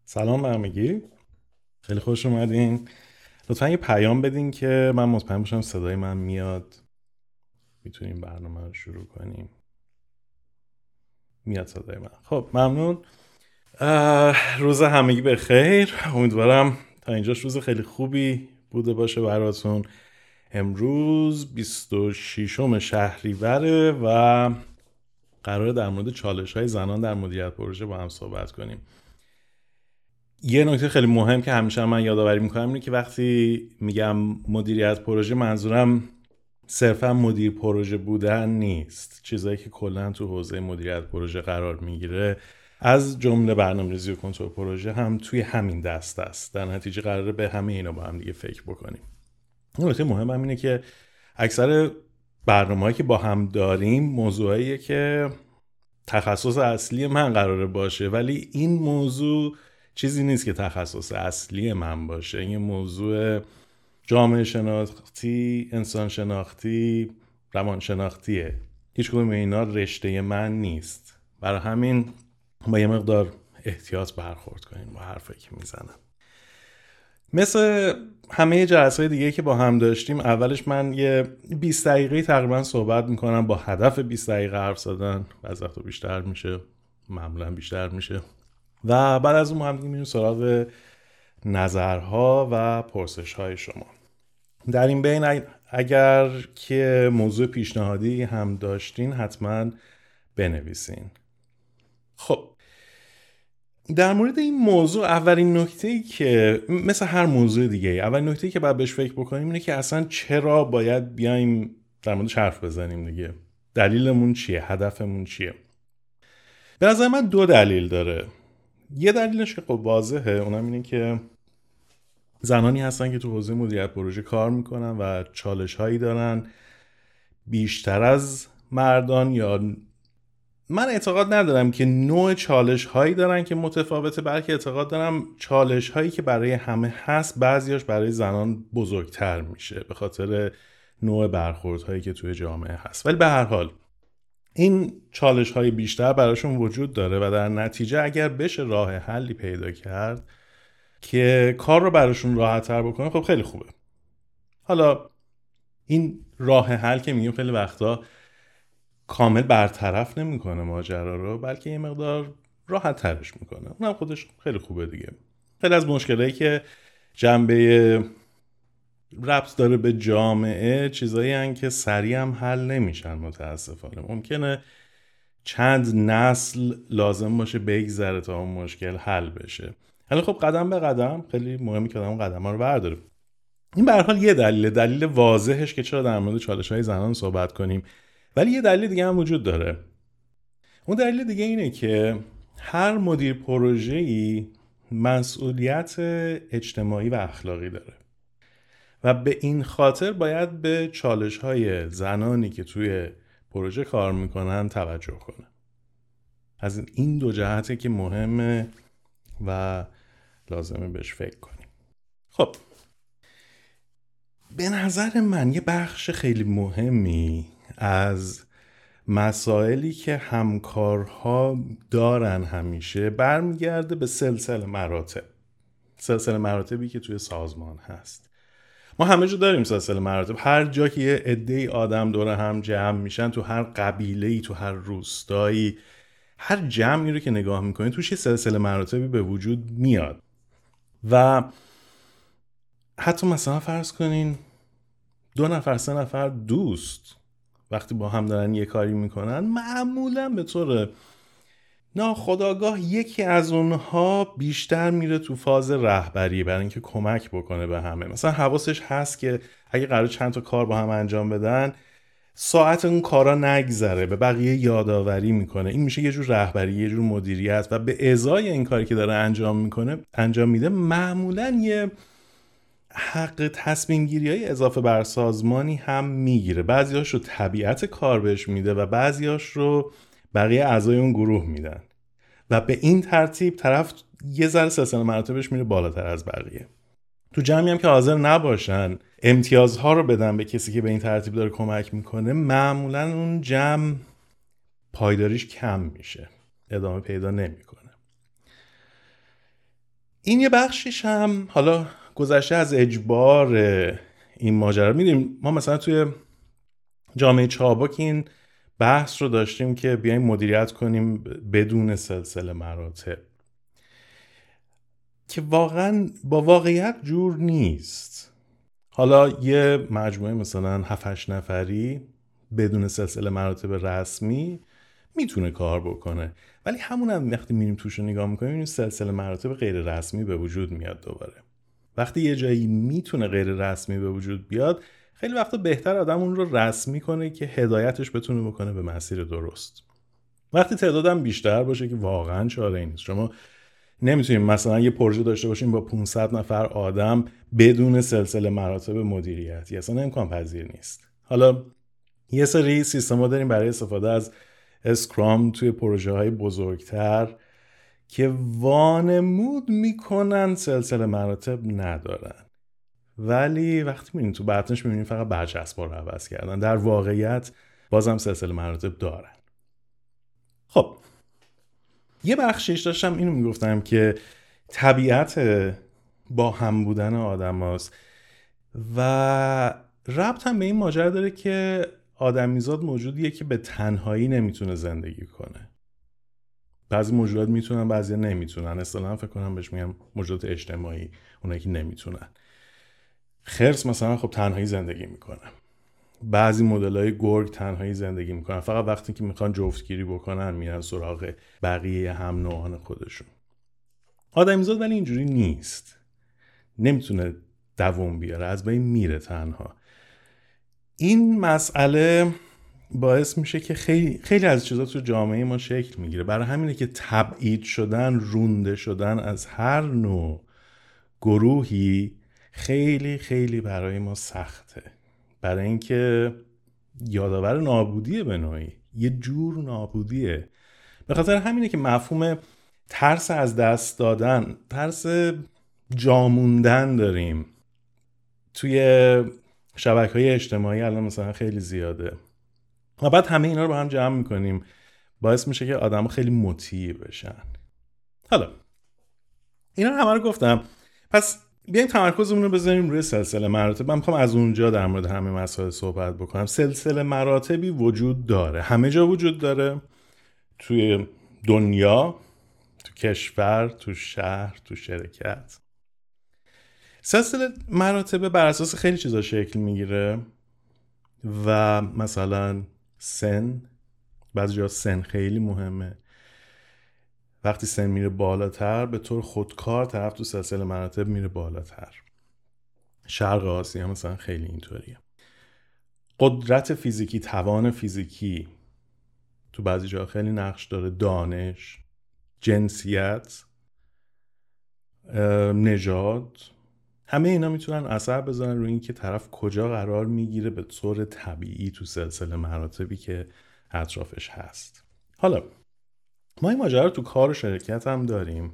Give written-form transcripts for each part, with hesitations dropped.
سلام به همگی. خیلی خوش اومدین. لطفا یه پیام بدین که من مطمئن باشم صدای من میاد. میتونیم برنامه رو شروع کنیم. میاد صدای من. خب ممنون. روز همگی بخیر. امیدوارم تا اینجاش روز خیلی خوبی بوده باشه براتون. امروز 26 شهریوره و قراره در مورد چالش‌های زنان در مدیریت پروژه با هم صحبت کنیم. یه نکته خیلی مهم که همیشه من یادآوری میکنم اینه که وقتی میگم مدیریت پروژه منظورم صرفا مدیر پروژه بودن نیست. چیزایی که کلا تو حوزه مدیریت پروژه قرار میگیره از جمله برنامه‌ریزی و کنترل پروژه هم توی همین دسته است. در نتیجه قراره به همه اینا با هم دیگه فکر بکنیم. نکته مهم هم اینه که اکثر برنامه‌هایی که با هم داریم موضوعاییه که تخصص اصلی من قراره باشه، ولی این موضوع چیزی نیست که تخصص اصلی من باشه. این موضوع جامعه شناختی، انسان شناختی، روان شناختیه. هیچ کدوم اینا رشته من نیست. برای همین با یه مقدار احتیاط برخورد کنیم با حرفایی که میزنم. مثل همه جلسه‌های دیگه که با هم داشتیم، اولش من یه 20 دقیقه تقریبا صحبت میکنم با هدف 20 دقیقه حرف زدن. بعضی وقتا بیشتر میشه، معمولا بیشتر میشه. و بعد از اون هم میریم سراغ نظرها و پرسش‌های شما. در این بین اگر که موضوع پیشنهادی هم داشتین حتما بنویسین. خب در مورد این موضوع اولین نکته‌ای که مثل هر موضوع دیگه اولین نکته‌ای که باید بهش فکر بکنیم اینه که اصلا چرا باید بیایم در موردش حرف بزنیم دیگه. دلیلمون چیه؟ هدفمون چیه؟ به نظر من دو دلیل داره. یه دلیلش که واضحه، اونم اینه که زنانی هستن که تو حوزه مدیریت پروژه کار میکنن و چالش هایی دارن بیشتر از مردان، یا من اعتقاد ندارم که نوع چالش هایی دارن که متفاوته، بلکه اعتقاد دارم چالش هایی که برای همه هست بعضیاش برای زنان بزرگتر میشه به خاطر نوع برخورد هایی که توی جامعه هست. ولی به هر حال این چالش های بیشتر براشون وجود داره و در نتیجه اگر بشه راه حلی پیدا کرد که کار رو براشون راحت تر بکنه، خب خیلی خوبه. حالا این راه حل که میگیم خیلی وقتا کامل برطرف نمیکنه ماجرا رو، بلکه یه مقدار راحت ترش میکنه. اونم خودش خیلی خوبه دیگه. خیلی از مشکلایی که جنبه ربط داره به جامعه چیزایی هن که سریع هم حل نمیشن متاسفانه. ممکنه چند نسل لازم باشه بگذره تا اون مشکل حل بشه. حالا خب قدم به قدم خیلی مهمه که آدم قدم ها رو برداره. این به هر حال یه دلیل واضحش که چرا در مورد چالش‌های زنان صحبت کنیم. ولی یه دلیل دیگه هم وجود داره. اون دلیل دیگه اینه که هر مدیر پروژه‌ای مسئولیت اجتماعی و اخلاقی داره و به این خاطر باید به چالش‌های زنانی که توی پروژه کار میکنن توجه کنه. از این دو جهته که مهمه و لازمه بهش فکر کنیم. خب به نظر من یه بخش خیلی مهمی از مسائلی که همکارها دارن همیشه برمیگرده به سلسله مراتبی که توی سازمان هست. ما همه جا داریم سلسله مراتب. هر جا که یه عده‌ای آدم دور هم جمع میشن، تو هر قبیله‌ای، تو هر روستایی، هر جمعی رو که نگاه میکنین توش یه سلسله مراتبی به وجود میاد. و حتی مثلا فرض کنین 2 نفر 3 نفر دوست وقتی با هم دارن یه کاری میکنن، معمولا به طور ناخودآگاه یکی از اونها بیشتر میره تو فاز رهبری برای اینکه کمک بکنه به همه. مثلا حواسش هست که اگه قرار چند تا کار با هم انجام بدن، ساعت اون کارا نگذره، به بقیه یادآوری میکنه. این میشه یه جور رهبری، یه جور مدیریت. و به ازای این کاری که داره انجام میده، معمولا یه حق تصمیم گیری های اضافه بر سازمانی هم میگیره. بعضیاش رو طبیعت کار بهش میده و بعضیاش رو بقیه اعضای اون گروه میدن و به این ترتیب طرف یه ذره سلسله مراتبش میره بالاتر از بقیه. تو جمعی هم که حاضر نباشن امتیازها رو بدن به کسی که به این ترتیب داره کمک میکنه، معمولا اون جمع پایداریش کم میشه، ادامه پیدا نمیکنه. این یه بخشیش هم حالا گذشته از اجبار این ماجرا. میدونیم ما مثلا توی جامعه چابک این بحث رو داشتیم که بیایم مدیریت کنیم بدون سلسله مراتب، که واقعا با واقعیت جور نیست. حالا یه مجموعه مثلا 7-8 نفری بدون سلسله مراتب رسمی میتونه کار بکنه، ولی همون هم وقتی میریم توش رو نگاه میکنیم این سلسله مراتب غیر رسمی به وجود میاد. دوباره وقتی یه جایی میتونه غیر رسمی به وجود بیاد، خیلی وقتا بهتر آدم اون رو رسمی کنه که هدایتش بتونه بکنه به مسیر درست. وقتی تعدادم بیشتر باشه که واقعا چاره ای نیست. شما نمیتونیم مثلا یه پروژه داشته باشیم با 500 نفر آدم بدون سلسله مراتب مدیریتی، اصلا امکان پذیر نیست. حالا یه سری سیستما داریم برای استفاده از اسکرام توی پروژه های بزرگتر که وانمود میکنن سلسله مراتب ندارن، ولی وقتی میبینیم تو بطنش میبینیم فقط برچسب‌ها رو عوض کردن، در واقعیت بازم سلسله مراتب دارن. خب یه بخشش داشتم اینو میگفتم که طبیعت با هم بودن آدم هاست و ربط هم به این ماجرا داره که آدمیزاد موجودیه که به تنهایی نمیتونه زندگی کنه. بعضی موجودات میتونن، بعضی نمیتونن. اصطلاحاً فکر کنم بهش میگم موجودات اجتماعی، اونایی که نمیتونن. خرس مثلا خب تنهایی زندگی میکنه. بعضی مدل‌های گرگ تنهایی زندگی میکنن، فقط وقتی که میخوان جفتگیری بکنن میرن سراغ بقیه هم نوعان خودشون. آدمیزاد ولی اینجوری نیست، نمیتونه دوام بیاره، از بین میره تنها. این مسئله باعث میشه که خیلی از چیزا تو جامعه ما شکل میگیره. برای همینه که تبعید شدن، رونده شدن از هر نوع گروهی خیلی خیلی برای ما سخته، برای اینکه یادآور نابودیه، به نوعی یه جور نابودیه. به خاطر همینه که مفهوم ترس از دست دادن، ترس جاموندن داریم توی شبکه‌های اجتماعی. الان مثلا خیلی زیاده و بعد همه اینا رو با هم جمع میکنیم، باعث میشه که آدم خیلی مطیع بشن. حالا اینا همه رو گفتم، پس بیایم تمرکزمون رو بذاریم روی سلسله مراتب. من میخوام از اونجا در مورد همه مسائل صحبت بکنم. سلسله مراتبی وجود داره، همه جا وجود داره، توی دنیا، تو کشور، تو شهر، تو شرکت. سلسله مراتب بر اساس خیلی چیزا شکل میگیره و مثلا سن، بعضی جا سن خیلی مهمه. وقتی سن میره بالاتر به طور خودکار طرف تو سلسله مراتب میره بالاتر. شرق آسیا مثلا خیلی اینطوریه. قدرت فیزیکی، توان فیزیکی تو بعضی جا خیلی نقش داره. دانش، جنسیت، نژاد، همه اینا میتونن اثر بذارن روی این که طرف کجا قرار میگیره به طور طبیعی تو سلسله مراتبی که اطرافش هست. حالا ما این ماجرا تو کار و شرکت هم داریم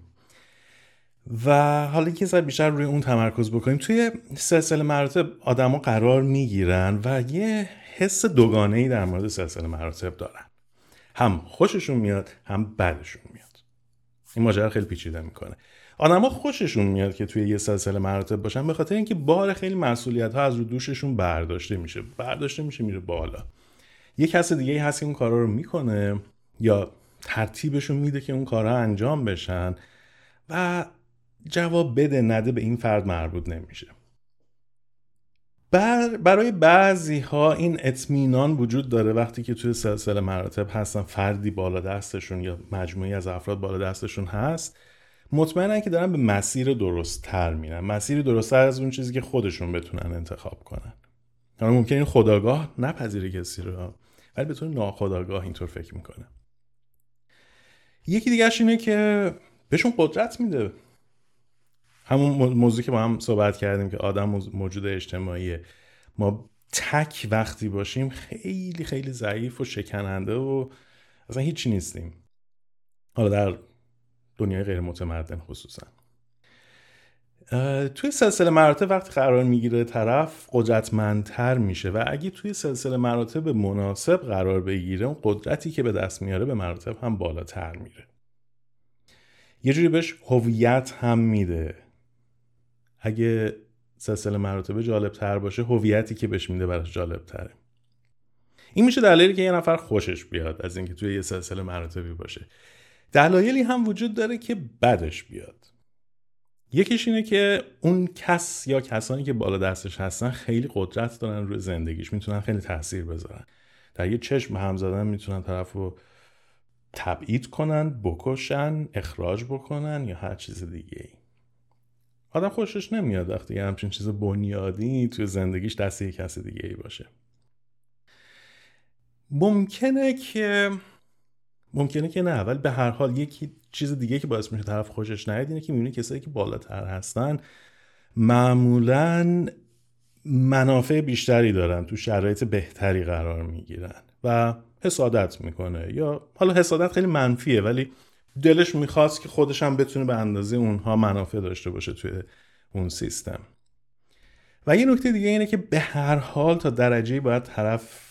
و حالا که ذره بیشتر روی اون تمرکز بکنیم. توی سلسله مراتب آدما قرار میگیرن و یه حس دوگانه‌ای در مورد سلسله مراتب دارن، هم خوششون میاد هم بدشون میاد. این ماجرا خیلی پیچیده میکنه. آدما خوششون میاد که توی یه سلسله مراتب باشن به خاطر اینکه بار خیلی مسئولیت‌ها از رو دوششون برداشته میشه میره بالا. یه کس دیگه هست که اون کارا رو میکنه یا ترتیبشون میده که اون کارها انجام بشن و جواب بده نده به این فرد مربوط نمیشه. برای بعضی ها این اطمینان وجود داره وقتی که توی سلسله مراتب هستن، فردی بالا دستشون یا مجموعی از افراد بالا دستشون هست، مطمئنن که دارن به مسیر درست تر میرن، مسیری درست تر از اون چیزی که خودشون بتونن انتخاب کنن. حالا ممکنه این خودآگاه نپذیره کسی رو، ولی به طور ناخودآگاه اینطور فکر میکنه. یکی دیگه‌اش اینه که بهشون قدرت میده. همون موضوعی که با هم صحبت کردیم که آدم موجود اجتماعیه. ما تک وقتی باشیم خیلی خیلی ضعیف و شکننده و اصلا هیچی نیستیم. حالا در دنیای غیر متمدن خصوصا. توی سلسله مراتب وقتی قرار میگیره طرف قدرتمندتر میشه و اگه توی سلسله مراتب مناسب قرار بگیره اون قدرتی که به دست میاره به مراتب هم بالاتر میره. یه جوری بهش هویت هم میده. اگه سلسله مراتب جالب تر باشه، هویتی که بهش میده براش جالب تره. این میشه دلایلی که یه نفر خوشش بیاد از اینکه توی یه سلسله مراتبی باشه. دلایلی هم وجود داره که بدش بیاد. یکیش اینه که اون کس یا کسانی که بالا دستش هستن خیلی قدرت دارن روی زندگیش، میتونن خیلی تاثیر بذارن. در یه چشم هم زدن میتونن طرفو تبعید کنن، بکشن، اخراج بکنن یا هر چیز دیگه ای. آدم خوشش نمیاد وقتی یه همچین چیز بنیادی توی زندگیش دست یه کس دیگه ای باشه. ممکنه که نه، ولی به هر حال یکی چیز دیگه که باعث میشه طرف خوشش نیاد اینه که میبینی کسایی که بالاتر هستن معمولاً منافع بیشتری دارن، تو شرایط بهتری قرار میگیرن و حسادت میکنه. یا حالا حسادت خیلی منفیه، ولی دلش میخواست که خودش هم بتونه به اندازه اونها منافع داشته باشه توی اون سیستم. و یه نکته دیگه اینه که به هر حال تا درجه‌ای باید طرف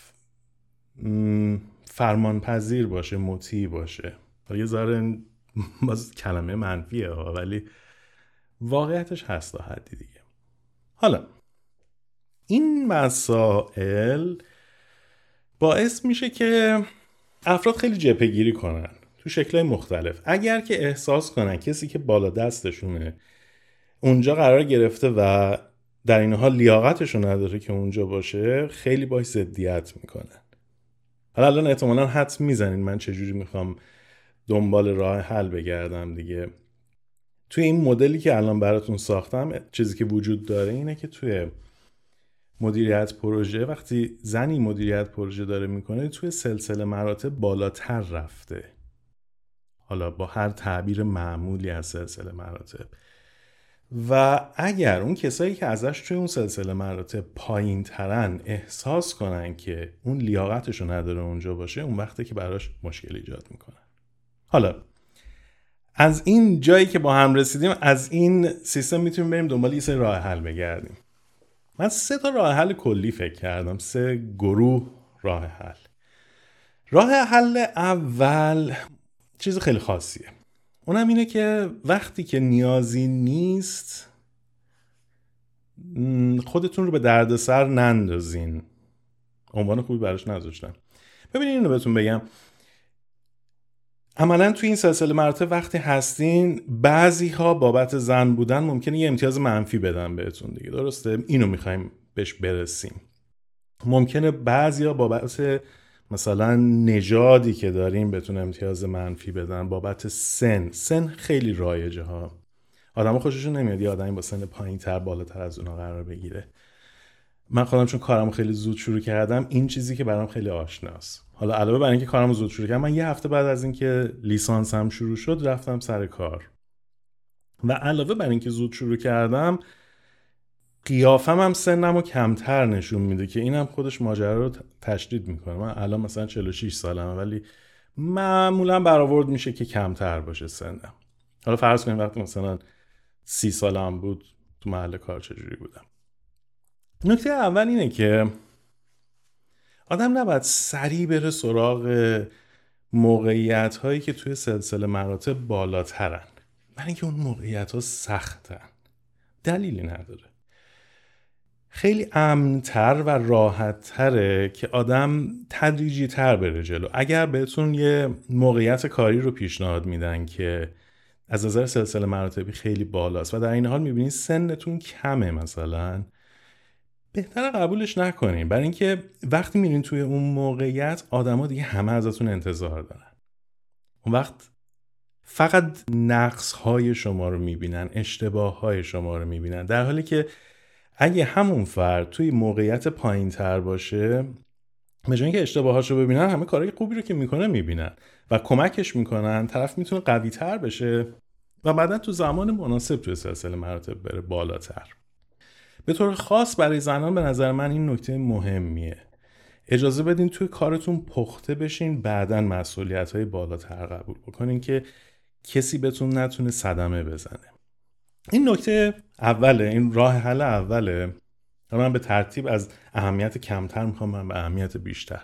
فرمانپذیر باشه، مطیع باشه. یه ذره باز کلمه منفیه ها، ولی واقعیتش هست تا حدی دیگه. حالا این مسائل باعث میشه که افراد خیلی جبهه‌گیری کنن تو شکل‌های مختلف. اگر که احساس کنن کسی که بالا دستشونه اونجا قرار گرفته و در این حال لیاقتشو نداره که اونجا باشه، خیلی باهاش ضدیت میکنن. حالا الان احتمالاً حدس میزنین من چجوری میخوام دنبال راه حل بگردم دیگه. توی این مدلی که الان براتون ساختم، چیزی که وجود داره اینه که توی مدیریت پروژه، وقتی زنی مدیریت پروژه داره میکنه، توی سلسله مراتب بالاتر رفته. حالا با هر تعبیر معمولی از سلسله مراتب. و اگر اون کسایی که ازش توی اون سلسله مراتب پایین ترن احساس کنن که اون لیاقتشو نداره اونجا باشه، اون وقته که براش مشکل ایجاد میکنن. حالا از این جایی که با هم رسیدیم، از این سیستم میتونیم بریم دنبال یه سری راه حل بگردیم. من 3 تا راه حل کلی فکر کردم، 3 گروه راه حل. راه حل اول چیز خیلی خاصیه. اونم اینه که وقتی که نیازی نیست خودتون رو به دردسر نندازین. عنوان خوبی براش نذاشتم. ببینید اینو بهتون بگم، عملا توی این سلسله مراتب وقتی هستین، بعضی ها بابت زن بودن ممکنه یه امتیاز منفی بدن بهتون دیگه، درسته؟ اینو میخوایم بهش برسیم. ممکنه بعضی ها بابت مثلا نژادی که داریم بهتون امتیاز منفی بدن، بابت سن خیلی رایجه ها. آدم خوششون نمیاد یه آدمی با سن پایین تر بالاتر از اونا قرار بگیره. من خودم چون کارم خیلی زود شروع کردم، این چیزی که برام خیلی آشناست. حالا علاوه بر اینکه کارم زود شروع کردم، من یه هفته بعد از اینکه لیسانسم شروع شد رفتم سر کار. و علاوه بر اینکه زود شروع کردم، قیافم هم سنمو کمتر نشون میده که اینم خودش ماجرا رو تشدید میکنه. من الان مثلا 46 سالمه، ولی معمولا برآورد میشه که کمتر باشه سنم. حالا فرض کنیم وقتی مثلا 30 سالم بود تو محل کار چجوری بودم. نکته اول اینه که آدم نباید سریع بره سراغ موقعیت هایی که توی سلسله مراتب بالاترن، برای اینکه اون موقعیت ها سختن، دلیلی نداره. خیلی امن‌تر و راحت‌تره که آدم تدریجی تر بره جلو. اگر بهتون یه موقعیت کاری رو پیشنهاد میدن که از نظر سلسله مراتبی خیلی بالاست و در این حال میبینید سنتون کمه مثلا، بهتره قبولش نکنین. برای اینکه وقتی میرین توی اون موقعیت، آدما دیگه همه ازتون انتظار دارن. اون وقت فقط نقص‌های شما رو میبینن، اشتباه‌های شما رو میبینن، در حالی که اگه همون فرد توی موقعیت پایین‌تر باشه، به جای اینکه اشتباهاشو ببینن، همه کارهای خوبی رو که میکنه میبینن و کمکش میکنن، طرف میتونه قوی‌تر بشه و بعداً تو زمان مناسب توی سلسله مراتب بره بالاتر. به طور خاص برای زنان به نظر من این نکته مهمیه. اجازه بدین توی کارتون پخته بشین، بعداً مسئولیت‌های بالاتر قبول بکنین که کسی بهتون نتونه صدمه بزنه. این نکته اوله، این راه حل اوله. من به ترتیب از اهمیت کمتر میخوام برم به اهمیت بیشتر.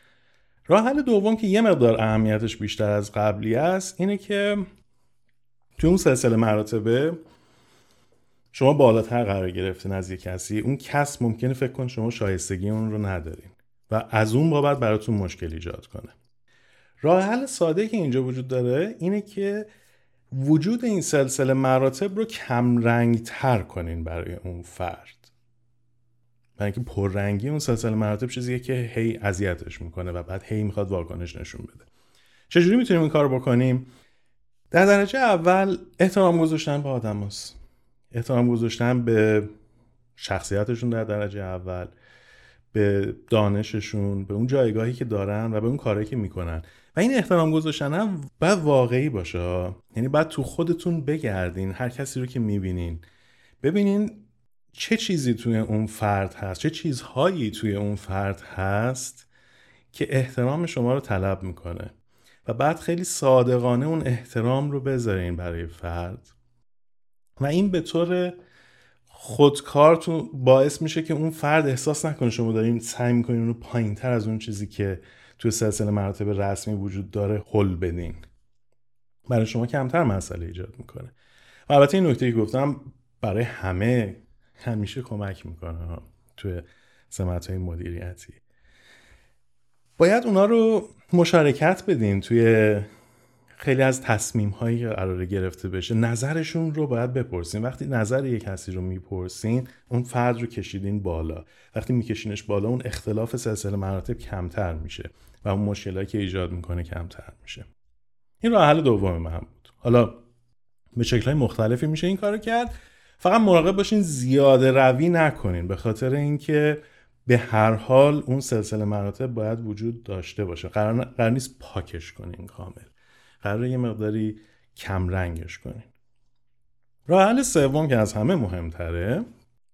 راه حل دوم که یه مقدار اهمیتش بیشتر از قبلی است، اینه که تو اون سلسله مراتبه شما بالاتر قرار گرفتین از یک کسی، اون کس ممکنه فکر کن شما شایستگی اون رو ندارین و از اون بابت براتون مشکل ایجاد کنه. راه حل ساده که اینجا وجود داره اینه که وجود این سلسله مراتب رو کم رنگ تر کنین برای اون فرد، برای اینکه پررنگی اون سلسله مراتب چیزیه که هی اذیتش میکنه و بعد هی میخواد واکنش نشون بده. چجوری میتونیم این کار بکنیم؟ در درجه اول احترام گذاشتن به آدماست. احترام گذاشتن به شخصیتشون در درجه اول، به دانششون، به اون جایگاهی که دارن و به اون کاری که میکنن. و این احترام گذاشتن هم باید واقعی باشه، یعنی باید تو خودتون بگردین، هر کسی رو که میبینین ببینین چه چیزی توی اون فرد هست، چه چیزهایی توی اون فرد هست که احترام شما رو طلب میکنه و بعد خیلی صادقانه اون احترام رو بذارین برای فرد و این به طور خودکار تو باعث میشه که اون فرد احساس نکنه شما دارین سعی میکنین اون رو پایین تر از اون چیزی که توی سلسله مراتب رسمی وجود داره هل بدین. برای شما کمتر مسئله ایجاد میکنه. و البته این نکته که گفتم برای همه همیشه کمک میکنه توی سمت‌های مدیریتی. باید اونا رو مشارکت بدین توی خیلی از تصمیم‌هایی که قراره گرفته بشه. نظرشون رو باید بپرسین. وقتی نظر یک کسی رو میپرسین اون فرد رو کشیدین بالا. وقتی میکشینش بالا اون اختلاف سلسله مراتب کمتر میشه و اون مشکلاتی که ایجاد میکنه کمتر میشه. این راه حل دوم من بود. حالا به شکل‌های مختلفی میشه این کارو کرد. فقط مراقب باشین زیاده روی نکنین، به خاطر اینکه به هر حال اون سلسله مراتب باید وجود داشته باشه. قرار نیست پاکش کنین کامل. قراره یه مقداری کم رنگش کنین. راه حل سوم که از همه مهمتره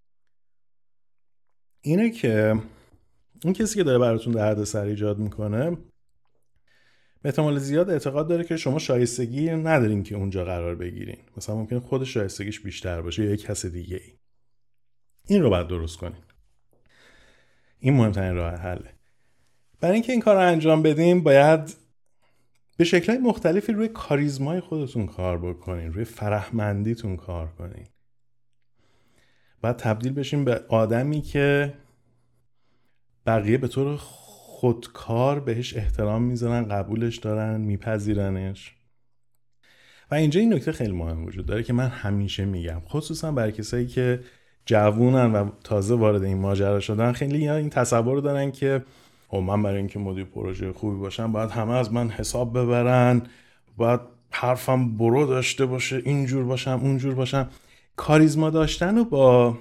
اینه که اون کسی که داره براتون دردسر ایجاد میکنه به احتمال زیاد اعتقاد داره که شما شایستگی ندارین که اونجا قرار بگیرین. مثلا ممکنه خود شایستگیش بیشتر باشه یا یک کس دیگه ای. این رو باید درست کنین. این مهمترین راه حله. برای اینکه این کار رو انجام بدیم باید به شکل‌های مختلفی روی کاریزمای خودتون کار بکنین، روی فرهمندیتون کار کنین. باید تبدیل بشین به آدمی که بقیه به طور خودکار بهش احترام میذارن، قبولش دارن، میپذیرنش. و اینجا این نکته خیلی مهم وجود داره که من همیشه میگم، خصوصا برای کسایی که جوونن و تازه وارد این ماجرا شدن، خیلی این تصور رو دارن که من برای اینکه مدیر پروژه خوبی باشم باید همه از من حساب ببرن، باید حرفم برو داشته باشه، اینجور باشم اونجور باشم. کاریزما داشتن رو با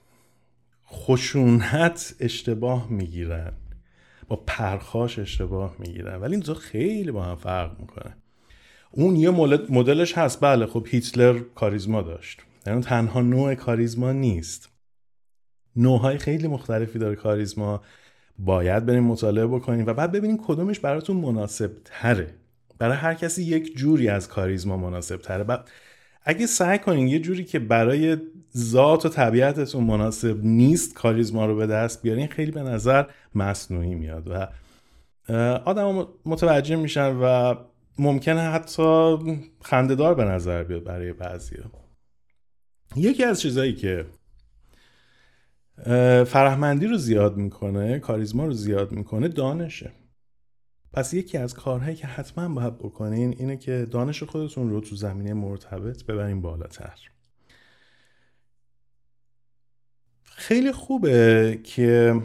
خشونت اشتباه میگیرن، با پرخاش اشتباه میگیرن، ولی این دو خیلی با هم فرق میکنه. اون یه مدلش هست، بله خب هیتلر کاریزما داشت، یعنی تنها نوع کاریزما نیست، نوعهای خیلی مختلفی داره کاریزما. باید بریم مطالعه بکنیم و بعد ببینیم کدومش براتون مناسب تره. برای هر کسی یک جوری از کاریزما مناسب تره. بعد اگه سعی کنین یه جوری که برای ذات و طبیعتتون مناسب نیست کاریزما رو به دست بیارین، خیلی به نظر مصنوعی میاد و آدم متوجه میشن و ممکنه حتی خنده‌دار به نظر بیاد برای بعضیا. یکی از چیزایی که فرهمندی رو زیاد میکنه، کاریزما رو زیاد میکنه، دانشه. پس یکی از کارهایی که حتما باید بکنین اینه که دانش خودتون رو تو زمینه مرتبط ببرین بالاتر. خیلی خوبه که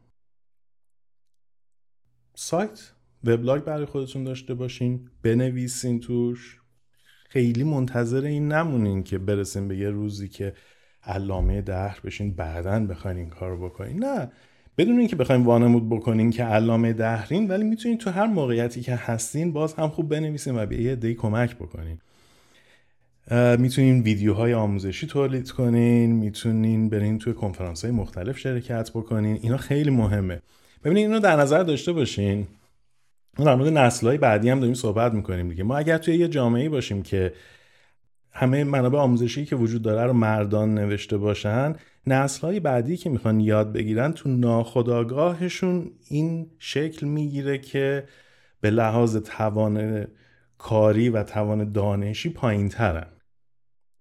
سایت، وبلاگ برای خودتون داشته باشین، بنویسین توش. خیلی منتظر این نمونین که برسین به یه روزی که علامه دهر بشین بعدن بخواین این کار رو بکنین. نه، بدون اینکه بخواین وانمود بکنین که علامه دهرین، ولی میتونین تو هر موقعیتی که هستین باز هم خوب بنویسین و به یه عده‌ای کمک بکنین. میتونین ویدیوهای آموزشی تولید کنین، میتونین برین توی کنفرانس‌های مختلف شرکت بکنین. اینا خیلی مهمه. ببینید اینو در نظر داشته باشین. ما در مورد نسل‌های بعدی هم داریم صحبت می‌کنیم دیگه. ما اگر توی یه جامعه‌ای باشیم که همه منابع آموزشی که وجود داره رو مردان نوشته باشن، نسل‌های بعدی که میخوان یاد بگیرن تو ناخودآگاهشون این شکل میگیره که به لحاظ توان کاری و توان دانشی پایین‌ترن.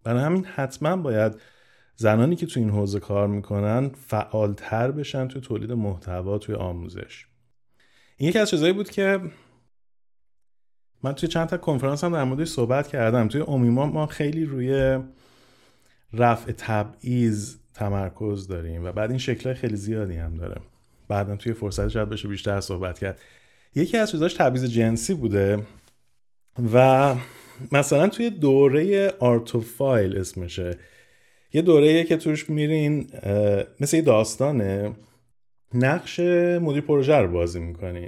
برای همین حتما باید زنانی که تو این حوزه کار میکنن فعالتر بشن تو تولید محتوا، توی آموزش. این یکی از چیزایی بود که من توی چند تا کنفرانس هم در موردش صحبت کردم. توی امیما ما خیلی روی رفع تبعیض تمرکز داریم و بعد این شکل‌های خیلی زیادی هم داره. بعدم توی فرصت شاید بشه بیشتر صحبت کرد. یکی از چیزاش تبعیض جنسی بوده و مثلا توی دوره آرتوفایل اسمشه، یه دوره‌ایه که توش میرین مثل یه داستانه، نقش مدیر پروژه رو بازی میکنین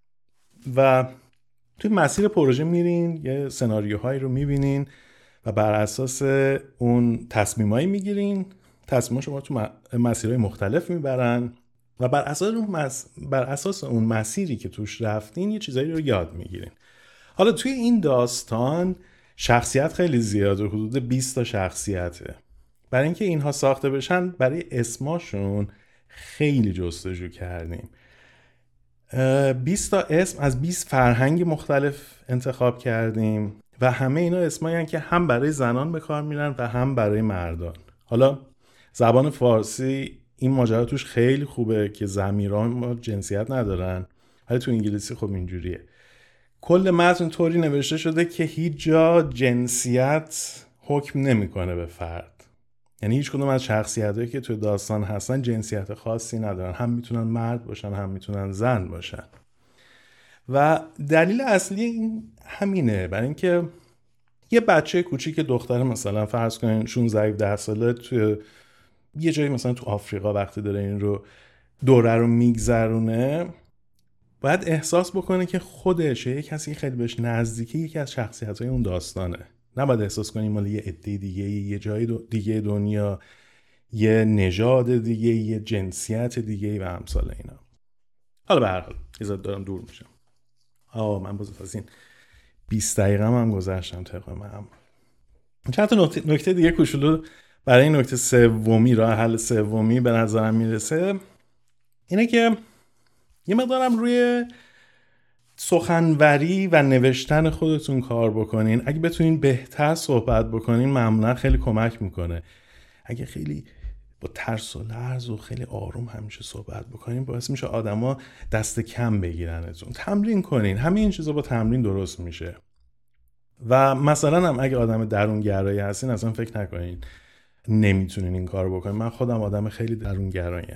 و توی مسیر پروژه میرین، یه سناریوهایی رو میبینین و بر اساس اون تصمیمایی میگیرین. تصمیم‌ها شما تو مسیرهای مختلف میبرن و بر اساس اون مسیری که توش رفتین یه چیزایی رو یاد میگیرین. حالا توی این داستان شخصیت خیلی زیاده، حدود 20 تا شخصیته. برای اینکه اینها ساخته بشن برای اسماشون خیلی جستجو کردیم. 20 تا اسم از 20 فرهنگ مختلف انتخاب کردیم و همه اینا اسمایی هستن که هم برای زنان به کار میرن و هم برای مردان. حالا زبان فارسی این ماجرا توش خیلی خوبه که ضمیران ما جنسیت ندارن، ولی تو انگلیسی خب اینجوریه. کل متن طوری نوشته شده که هیچ جا جنسیت حکم نمیکنه به فرد. یعنی هیچ کدوم از شخصیتایی که توی داستان هستن جنسیت خاصی ندارن، هم میتونن مرد باشن هم میتونن زن باشن. و دلیل اصلی این همینه، برای اینکه یه بچه کوچیک دختر مثلا فرض کنین 16-17 ساله توی یه جایی مثلا تو آفریقا وقتی داره این رو دوره رو میگذرونه، باید احساس بکنه که خودش یه کسی خیلی بهش نزدیکی یکی از شخصیت‌های اون داستانه. نباید احساس کنیم مال یه عده دیگه، یه جای دیگه دنیا، یه نژاد دیگه، یه جنسیت دیگه و امثال اینا. حالا به هر حال ایزاد دارم دور میشم. من باز از این 20 دقیقه هم گذشتم تقریبا. چند تا نکته دیگه کوچولو برای این نکته سومی، راه حل سومی به نظرم میرسه، اینه که یه مقدارم روی سخنوری و نوشتن خودتون کار بکنین. اگه بتونین بهتر صحبت بکنین معمولا خیلی کمک میکنه. اگه خیلی با ترس و لرز و خیلی آروم همیشه صحبت بکنین باعث میشه آدما دست کم بگیرنتون. تمرین کنین، همه این چیزا با تمرین درست میشه. و مثلا هم اگه آدم درونگرایی هستین اصلا فکر نکنین نمیتونین این کار بکنین. من خودم آدم خیلی درونگراییم.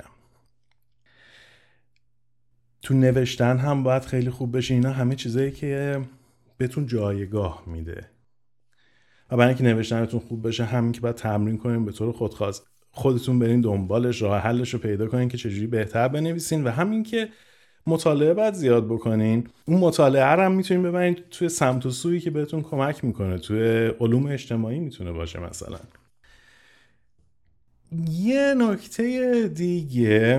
تو نوشتن هم باید خیلی خوب بشین. اینا همه چیزایی که بهتون جایگاه میده. و برای اینکه نوشتنتون خوب بشه همین که باید تمرین کنین، به طور خودتون برین دنبالش، راه حلش رو پیدا کنین که چجوری بهتر بنویسین. و همین که مطالعه باید زیاد بکنین. اون مطالعه رو هم میتونین ببرین توی سمت و سویی که بهتون کمک میکنه. توی علوم اجتماعی میتونه باشه مثلا. یه نکته دیگه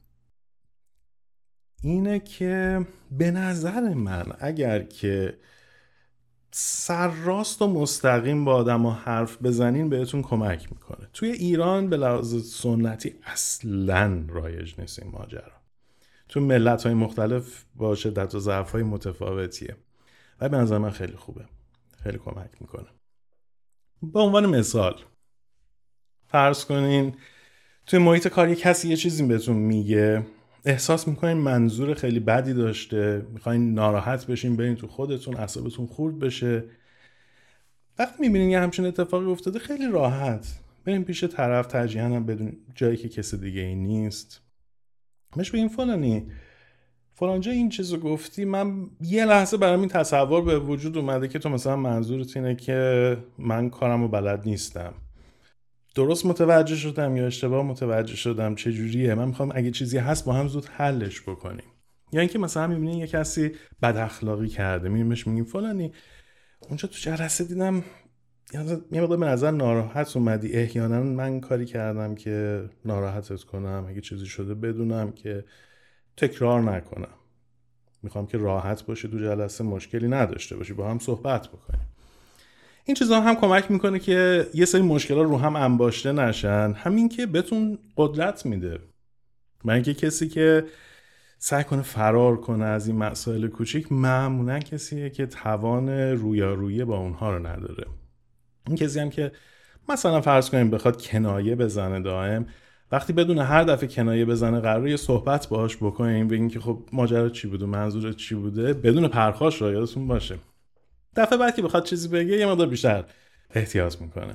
اینه که به نظر من اگر که سرراست و مستقیم با آدم ها حرف بزنین بهتون کمک میکنه. توی ایران به لحاظ سنتی اصلاً رایج نیست این ماجرا. تو ملت های مختلف با شدت و ضعف های متفاوتیه و به نظر من خیلی خوبه، خیلی کمک میکنه. به عنوان مثال فرض کنین توی محیط کاری کسی یه چیزی بهتون میگه، احساس میکنین منظور خیلی بدی داشته، میخواین ناراحت بشین، برین تو خودتون، اعصابتون خورد بشه. وقتی میبینین یه همچین اتفاقی افتاده خیلی راحت برین پیش طرف، ترجیحاً هم بدون جایی که کسی دیگه ای نیست، بهش بگین فلان جا این چیزو گفتی، من یه لحظه برام این تصور به وجود اومده که تو مثلا منظورت اینه که من کارمو بلد نیستم. درست متوجه شدم یا اشتباه متوجه شدم؟ چه جوریه؟ من میخوام اگه چیزی هست با هم زود حلش بکنیم. یا اینکه مثلا میبینین یه کسی بد اخلاقی کرده، میبینیمش میگیم فلانی اونجا تو جلسه دیدم یه مقدار به نظر ناراحت اومدی، احیانا من کاری کردم که ناراحتت کنم، اگه چیزی شده بدونم که تکرار نکنم. میخوام که راحت باشی تو جلسه، مشکلی نداشته باشی، با هم صحبت بکنیم. این چیزا هم کمک میکنه که یه سری مشکلات رو هم انباشته نشن. همین که بهتون قدرت میده. من اینکه کسی که سعی کنه فرار کنه از این مسائل کوچیک معمولا کسیه که توان رویارویی با اونها رو نداره. این کسی هم که مثلا فرض کنیم بخواد کنایه بزنه دائم، وقتی بدون هر دفعه کنایه بزنه قراره یه صحبت باهاش بکنیم، بگین که خب ماجرا چی بوده، منظورت چی بوده، بدون پرخاش رو یادتون باشه. دفعه بعد که بخواد چیزی بگه یه مقدار بیشتر احتیاط میکنه.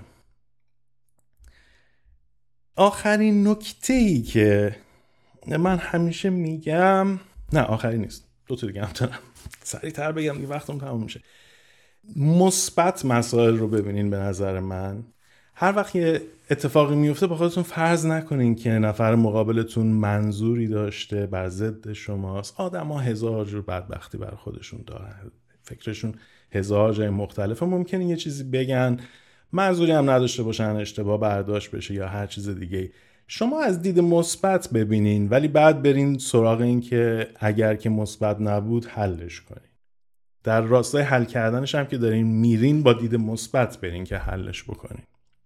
آخرین نکته‌ای که من همیشه میگم، نه آخری نیست، دو تا دیگه هم دارم، سریع‌تر بگم دیگه وقتم تموم میشه. مثبت مسائل رو ببینین. به نظر من هر وقت یه اتفاقی میفته با خودتون فرض نکنین که نفر مقابلتون منظوری داشته بر ضد شماست. آدم‌ها هزار جور بدبختی بر خودشون دارن، فکرشون هزار جای مختلفه، ممکنه یه چیزی بگن منظوری هم نداشته باشن، اشتباه برداشت بشه یا هر چیز دیگه. شما از دید مثبت ببینین، ولی بعد برین سراغ این که اگر که مثبت نبود حلش کنین. در راستای حل کردنش هم که دارین میرین، با دید مثبت برین که حلش بکنین.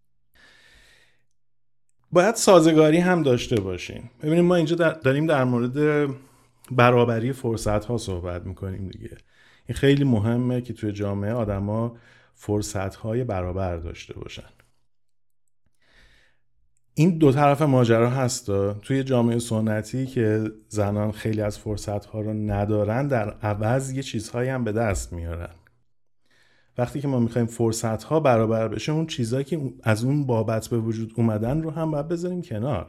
باید سازگاری هم داشته باشین. ببینید ما اینجا داریم در مورد برابری فرصت ها صحبت میکنیم دیگه. این خیلی مهمه که توی جامعه آدما فرصت های برابر داشته باشن. این دو طرف ماجرا هستا. توی جامعه سنتی که زنان خیلی از فرصت ها رو ندارن، در عوض یه چیزهایی هم به دست میارن. وقتی که ما میخوایم فرصت ها برابر بشه، اون چیزایی که از اون بابت به وجود اومدن رو هم باید بذاریم کنار.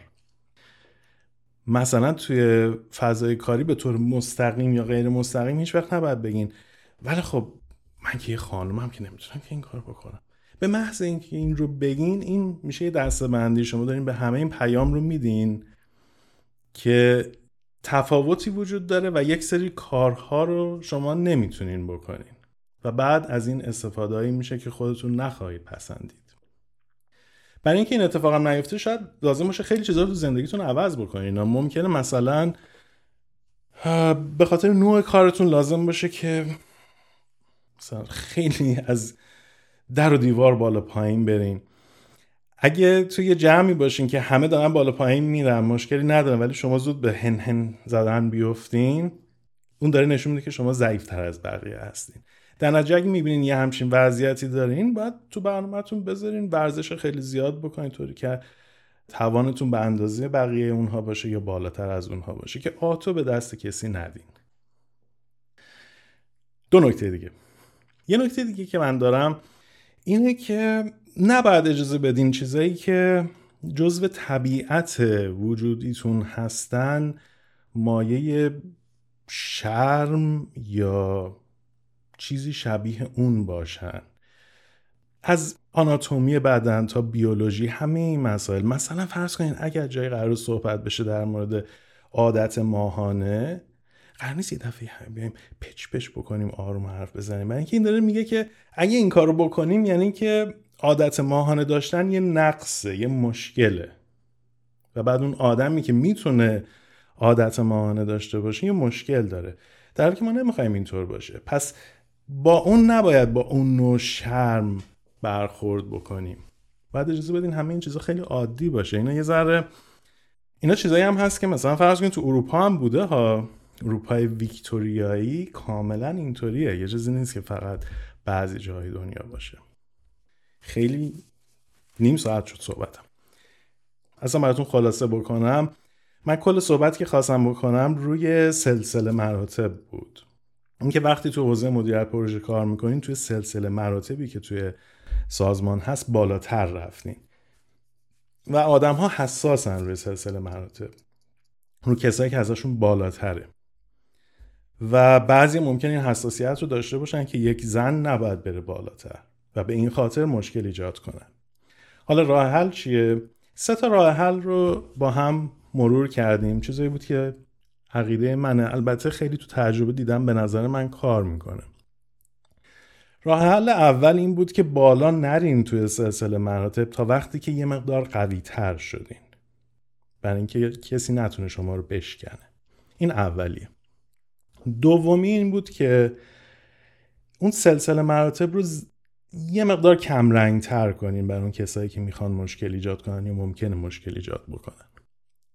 مثلا توی فضای کاری به طور مستقیم یا غیر مستقیم هیچ وقت نباید بگین ولی خب من که یه خانومم که نمیتونم که این کار بکنم. به محض اینکه این رو بگین، این میشه یه دسته‌بندی. شما دارین به همه این پیام رو میدین که تفاوتی وجود داره و یک سری کارها رو شما نمیتونین بکنین و بعد از این استفاده‌ای میشه که خودتون نخواهید پسندید. برای اینکه این اتفاق هم نیفته، شاید لازم باشه خیلی چیزا رو تو زندگیتون عوض بکنین. ممکنه مثلا به خاطر نوع کارتون لازم باشه که مثلا خیلی از در و دیوار بالا پایین برین. اگه توی جمعی باشین که همه دارن بالا پایین میرن، مشکلی ندارن، ولی شما زود به هن هن زدن بیفتین، اون داره نشون میده که شما ضعیف‌تر از بقیه هستین. در نتیجه اگه میبینین یه همچین وضعیتی دارین، باید تو برنامه‌تون بذارین ورزش خیلی زیاد بکنین، طوری که توانتون به اندازه بقیه اونها باشه یا بالاتر از اونها باشه، که آتو به دست کسی ندین. دو نکته دیگه. یه نکته دیگه که من دارم اینه که نباید اجازه بدین چیزایی که جزو طبیعت وجودیتون هستن مایه شرم یا چیزی شبیه اون باشن. از آناتومی بدن تا بیولوژی، همه این مسائل. مثلا فرض کنین اگر جای قرار صحبت بشه در مورد عادت ماهانه، قرار نیست یه دفعه بیایم پچ پچ بکنیم، آروم حرف بزنیم. من اینکه این داره میگه که اگه این کارو بکنیم یعنی که عادت ماهانه داشتن یه نقصه، یه مشکله، و بعد اون آدمی که میتونه عادت ماهانه داشته باشه یه مشکل داره، در حالی که ما نمیخوایم اینطور باشه. پس با اون نباید با اون نوع شرم برخورد بکنیم. بعد اجازه بدین همه این چیزا خیلی عادی باشه. اینا یه ذره، اینا چیزایی هم هست که مثلا فرض کنید تو اروپا هم بوده ها. اروپای ویکتوریایی کاملا اینطوریه. یه چیزی نیست که فقط بعضی جاهای دنیا باشه. خیلی نیم ساعت شد صحبتم. اصلا براتون خلاصه بکنم، من کل صحبتی که خواستم بکنم روی سلسله مراتب بود. این که وقتی تو حوزه مدیریت پروژه کار میکنین، توی سلسله مراتبی که توی سازمان هست بالاتر رفتین و آدم ها حساسن روی سلسله مراتب، رو کسایی که ازشون بالاتره، و بعضی ممکن این حساسیت رو داشته باشن که یک زن نباید بره بالاتر و به این خاطر مشکل ایجاد کنن. حالا راه حل چیه؟ 3 تا راه حل رو با هم مرور کردیم. چیزایی بود که عقیده منه، البته خیلی تو تجربه دیدم به نظر من کار میکنه. راه حل اول این بود که بالا نرین توی سلسله مراتب تا وقتی که یه مقدار قوی تر شدین، برای اینکه کسی نتونه شما رو بشکنه. این اولیه. دومی این بود که اون سلسله مراتب رو یه مقدار کم رنگ تر کنین برای اون کسایی که میخوان مشکل ایجاد کنن یا ممکنه مشکل ایجاد بکنن،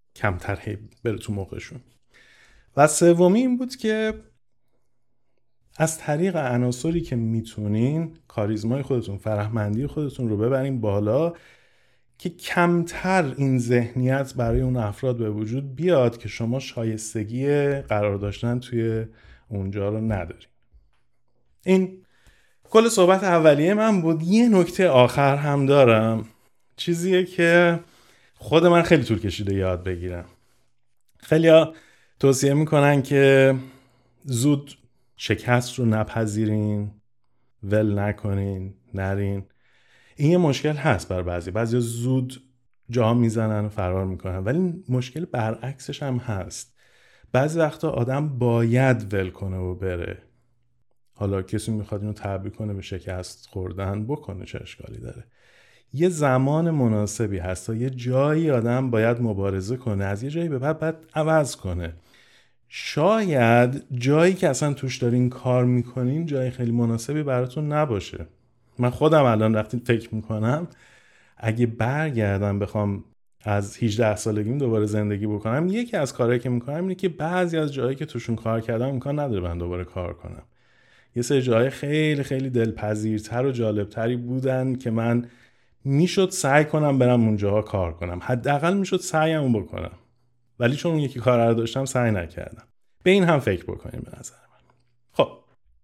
کمتر بره تو موقعشون. و سومی این بود که از طریق عناصری که میتونین کاریزمای خودتون، فرهمندی خودتون رو ببرین بالا که کمتر این ذهنیت برای اون افراد به وجود بیاد که شما شایستگی قرار داشتن توی اونجا رو ندارین. این کل صحبت اولیه من بود. یه نکته آخر هم دارم، چیزیه که خود من خیلی طول کشیده یاد بگیرم. خیلی‌ها توصیه میکنن که زود شکست رو نپذیرین، ول نکنین، نرین. این یه مشکل هست برای بعضی زود جا میزنن و فرار میکنن، ولی مشکل برعکسش هم هست. بعضی وقتا آدم باید ول کنه و بره. حالا کسی میخواد اینو تعبیر کنه به شکست خوردن، بکنه، چه اشکالی داره. یه زمان مناسبی هست تا یه جایی آدم باید مبارزه کنه، از یه جایی به بعد عوض کنه. شاید جایی که اصلا توش دارین کار میکنین جای خیلی مناسبی براتون نباشه. من خودم الان وقتی فکر میکنم اگه برگردم بخوام از 18 سالگیم دوباره زندگی بکنم، یکی از کارهایی که میکنم اینه که بعضی از جایی که توشون کار کردم امکان نداره من دوباره کار کنم. یه سری جای خیلی خیلی دلپذیرتر و جالبتری بودن که من میشد سعی کنم برم اونجاها کار کنم، حداقل میشد سعیمو بکنم، ولی چون اون یکی کار رو داشتم سعی نکردم. به این هم فکر بکنیم به نظر من. خب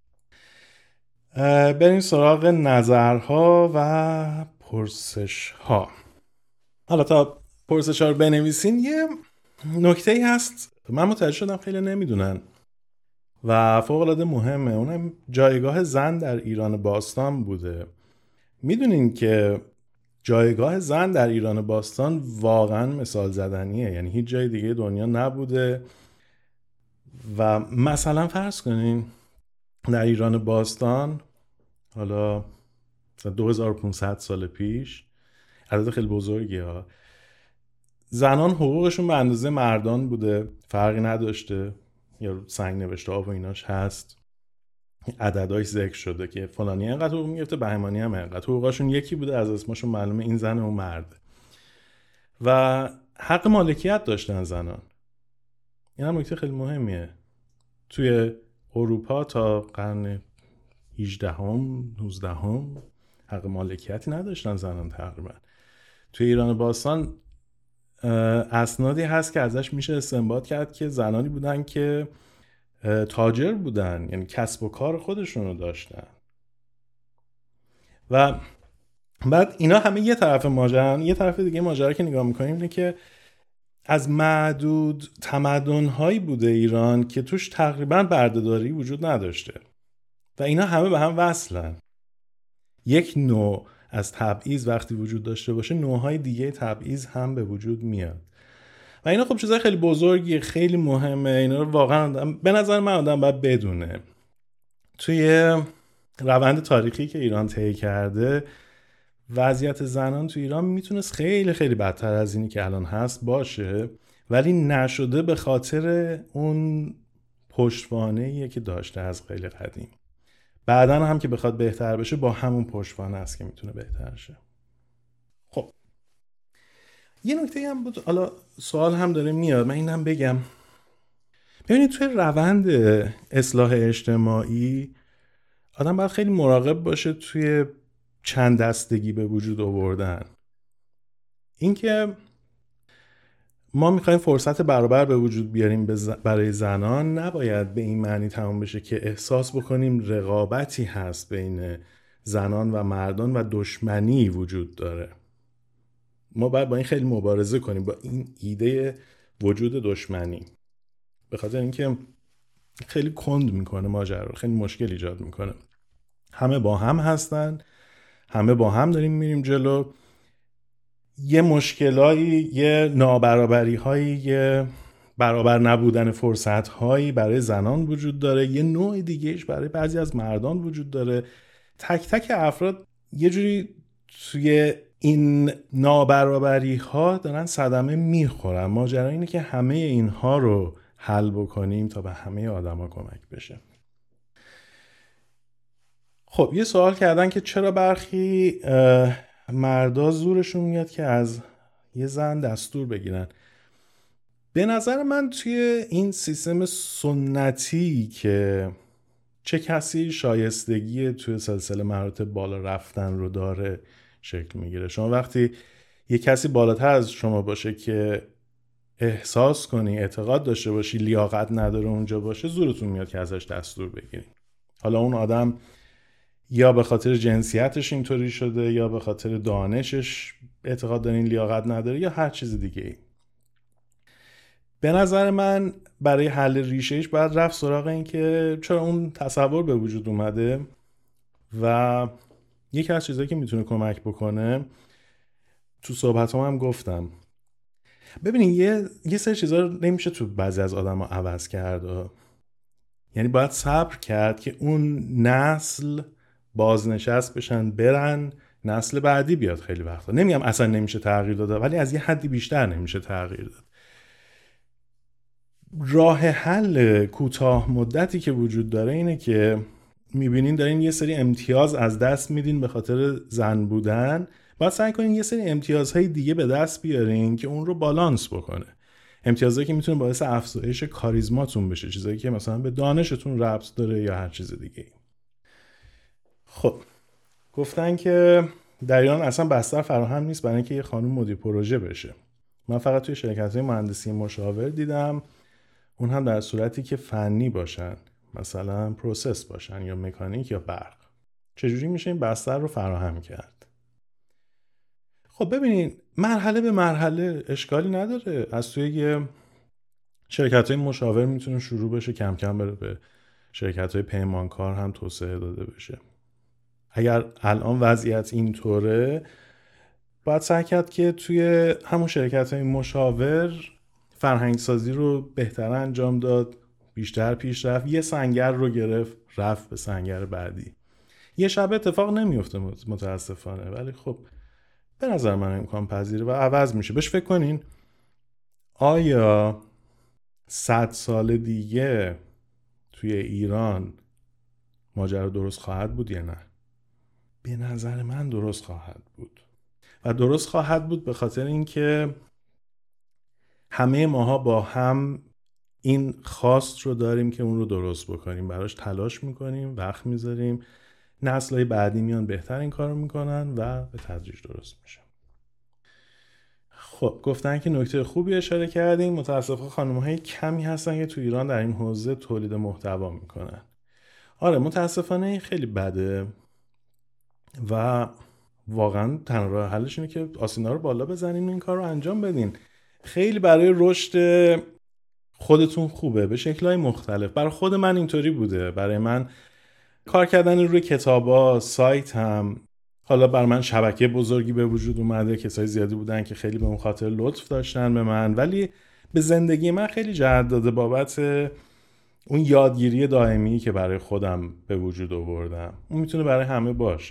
بریم سراغ نظرها و پرسش‌ها. حالا تا پرسش‌ها رو بنویسین، یه نکته‌ای هست من متوجه شدم خیلی نمیدونن و فوق‌العاده مهمه، اونم جایگاه زن در ایران باستان بوده. میدونین که جایگاه زن در ایران باستان واقعا مثال زدنیه، یعنی هیچ جای دیگه دنیا نبوده. و مثلا فرض کنین در ایران باستان، حالا 2500 سال پیش، عدد خیلی بزرگی ها، زنان حقوقشون به اندازه مردان بوده، فرقی نداشته. یا سنگ نوشته آب و ایناش هست، عددهاش ذکر شده که فلانی اینقدر حقوق میگرفته، بهمانی هم اینقدر. حقوقشون یکی بوده، از اسمشون معلومه این زن و مرد. و حق مالکیت داشتن زنان. این هم نکته خیلی مهمیه. توی اروپا تا قرن 18 19 حق مالکیتی نداشتن زنان تقریبا. توی ایران باستان اسنادی هست که ازش میشه استنباط کرد که زنانی بودن که تاجر بودن، یعنی کسب و کار خودشون رو داشتن. و بعد اینا همه یه طرف ماجرا. یه طرف دیگه ماجرا که نگاه میکنیم اینه که از معدود تمدن‌هایی بوده ایران که توش تقریبا بردهداری وجود نداشته و اینا همه به هم وصلن. یک نوع از تبعیض وقتی وجود داشته باشه، نوع‌های دیگه تبعیض هم به وجود میاد و اینا خب چیزای خیلی بزرگی، خیلی مهمه. اینا رو واقعا به نظر من آدم باید بدونه. توی روند تاریخی که ایران طی کرده، وضعیت زنان تو ایران میتونست خیلی خیلی بدتر از اینی که الان هست باشه، ولی نشده به خاطر اون پشتوانه‌ایه که داشته از خیلی قدیم. بعدن هم که بخواد بهتر بشه با همون پشتوانه است که میتونه بهتر شه. خب یه نکته هم بود، حالا سوال هم داره میاد، من اینم بگم. ببینید توی روند اصلاح اجتماعی آدم باید خیلی مراقب باشه توی چند دستگی به وجود آوردن. اینکه ما میخوایم فرصت برابر به وجود بیاریم برای زنان، نباید به این معنی تمام بشه که احساس بکنیم رقابتی هست بین زنان و مردان و دشمنی وجود داره. ما باید با این خیلی مبارزه کنیم، با این ایده وجود دشمنی، به خاطر اینکه خیلی کند میکنه ماجرا رو، خیلی مشکل ایجاد میکنه. همه با هم هستن، همه با هم داریم میریم جلو. یه مشکلایی، یه نابرابری هایی، یه برابر نبودن فرصت هایی برای زنان وجود داره، یه نوع دیگهش برای بعضی از مردان وجود داره. تک تک افراد یه جوری توی این نابرابری ها دارن صدمه میخورن. ماجرا اینه که همه اینها رو حل بکنیم تا به همه آدما کمک بشه. خب یه سوال کردن که چرا برخی مردا زورشون میاد که از یه زن دستور بگیرن. به نظر من توی این سیستم سنتی که چه کسی شایستگی توی سلسله مراتب بالا رفتن رو داره شکل میگیره. شما وقتی یه کسی بالاتر از شما باشه که احساس کنی، اعتقاد داشته باشی لیاقت نداره اونجا باشه، زورتون میاد که ازش دستور بگیرین. حالا اون آدم یا به خاطر جنسیتش اینطوری شده، یا به خاطر دانشش اعتقاد دارین لیاقت نداره، یا هر چیز دیگه ای. به نظر من برای حل ریشهش باید رفت سراغ این که چرا اون تصور به وجود اومده، و یکی از چیزایی که میتونه کمک بکنه، تو صحبتام هم گفتم، ببینین یه سری چیزا رو نمیشه تو بعضی از آدم ها عوض کرد. یعنی باید صبر کرد که اون نسل بازنشست بشن، برن، نسل بعدی بیاد. خیلی وقتا نمیگم اصلا نمیشه تغییر داد، ولی از یه حدی بیشتر نمیشه تغییر داد. راه حل کوتاه مدتی که وجود داره اینه که میبینین دارین یه سری امتیاز از دست میدین به خاطر زن بودن، باید سعی کنین یه سری امتیازهای دیگه به دست بیارین که اون رو بالانس بکنه. امتیازهایی که میتونه باعث افزایش کاریزماتون بشه، چیزایی که مثلا به دانشتون ربط داره یا هر چیز دیگه. خب گفتن که در ایران اصلا بستر فراهم نیست برای اینکه یه خانم مدیر پروژه بشه. من فقط توی شرکت‌های مهندسی مشاور دیدم، اون هم در صورتی که فنی باشن، مثلا پروسس باشن یا مکانیک یا برق. چجوری میشه این بستر رو فراهم کرد؟ خب ببینین، مرحله به مرحله اشکالی نداره. از توی یه شرکت‌های مشاور میتونه شروع بشه، کم کم بره به شرکت‌های پیمانکار هم توسعه داده بشه. اگر الان وضعیت اینطوره، باید سعی کرد که توی همون شرکت‌های مشاور فرهنگسازی رو بهتر انجام داد، بیشتر پیش رفت، یه سنگر رو گرفت، رفت به سنگر بعدی. یه شب اتفاق نمیفته متاسفانه، ولی خب به نظر من امکان پذیره و عوض میشه. بهش فکر کنین، آیا 100 سال دیگه توی ایران ماجرا درست خواهد بود یا نه؟ به نظر من درست خواهد بود، و درست خواهد بود به خاطر اینکه همه ماها با هم این خواست رو داریم که اون رو درست بکنیم، براش تلاش میکنیم، وقت میذاریم، نسل‌های بعدی میان بهتر این کار رو میکنن و به تدریج درست میشه. خب گفتن که نکته خوبی اشاره کردیم. متاسفانه خانم‌های کمی هستن که تو ایران در این حوزه تولید محتوا میکنن. آره متاسفانه این خیلی بده و واقعا تنها راه حلش اینه که آسینا رو بالا بزنین، این کار رو انجام بدین. خیلی برای رشد خودتون خوبه به شکل‌های مختلف. برای خود من اینطوری بوده. برای من کار کردن روی کتابا، سایت هم، حالا برای من شبکه بزرگی به وجود اومده، کسای زیادی بودن که خیلی به اون خاطر لطف داشتن به من، ولی به زندگی من خیلی جهت داده بابت اون یادگیری دائمی که برای خودم به وجود آوردم. اون میتونه برای همه باشه.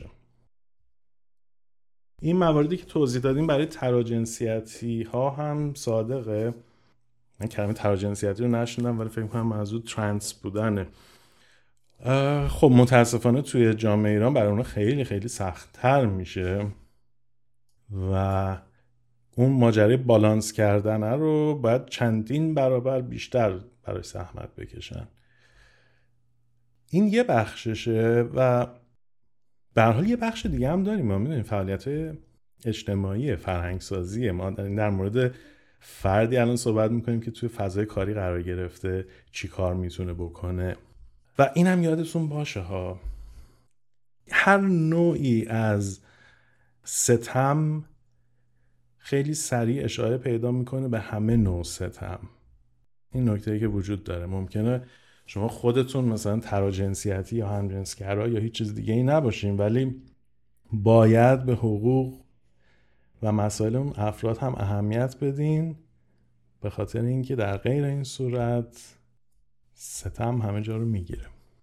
این مواردی که توضیح دادیم برای تراجنسیتی ها هم صادقه. من کلمه تراجنسیتی رو نشنیدم، ولی فکر می‌کنم منظور ترنس بودنه. خب متاسفانه توی جامعه ایران برای اونها خیلی خیلی سخت‌تر میشه و اون ماجرای بالانس کردن رو باید چندین برابر بیشتر برای زحمت بکشن. این یه بخششه و به هر حال یه بخش دیگه هم داریم. ما می‌دونیم فعالیت‌های اجتماعی، فرهنگسازی، ما در مورد فردی الان صحبت می‌کنیم که توی فضای کاری قرار گرفته، چی کار میتونه بکنه. و این هم یادتون باشه ها، هر نوعی از ستم خیلی سریع اشاره پیدا میکنه به همه نوع ستم. این نکته‌ای که وجود داره، ممکنه شما خودتون مثلا تراجنسیتی یا همجنسگرا یا هیچ چیز دیگه ای نباشین، ولی باید به حقوق و مسائل اون افراد هم اهمیت بدین، به خاطر اینکه در غیر این صورت ستم همه جا رو میگیره.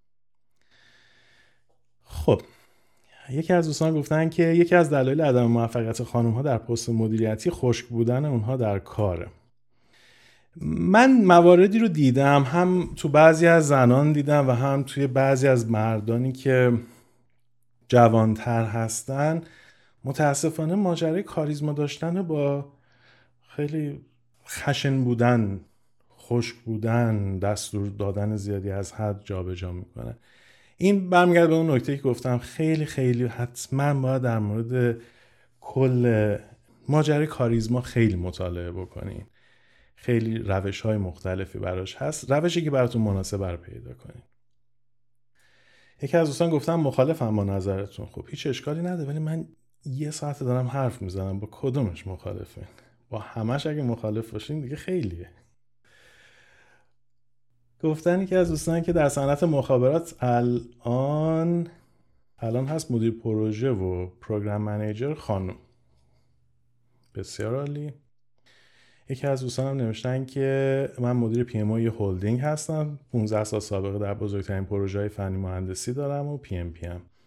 خب یکی از دوستان گفتن که یکی از دلایل عدم موفقیت خانم‌ها در پست مدیریتی خشک بودن اونها در کاره. من مواردی رو دیدم، هم تو بعضی از زنان دیدم و هم توی بعضی از مردانی که جوانتر هستن. متاسفانه ماجرای کاریزما داشتن با خیلی خشن بودن، خشک بودن، دستور دادن زیادی از حد جابجا میکنن. این برمیگرده به اون نکته که گفتم خیلی خیلی حتما باید در مورد کل ماجرای کاریزما خیلی مطالعه بکنین. خیلی روش‌های مختلفی براش هست، روشی که براتون مناسبه رو پیدا کنین. یکی از دوستان گفتم مخالفم با نظرتون. خب هیچ اشکالی نداره، ولی من 1 ساعت دارم حرف میزنم، با کدومش مخالفین؟ با همش اگه مخالف باشین دیگه خیلیه. گفتن یکی از دوستان که در صنعت مخابرات الان هست مدیر پروژه و پروگرام منیجر خانم. بسیار عالی. یکی از دوستانم نوشتن که من مدیر پی ام او یه هلدینگ هستم، 15 سال سابقه در بزرگترین پروژه‌های فنی مهندسی دارم و پی ام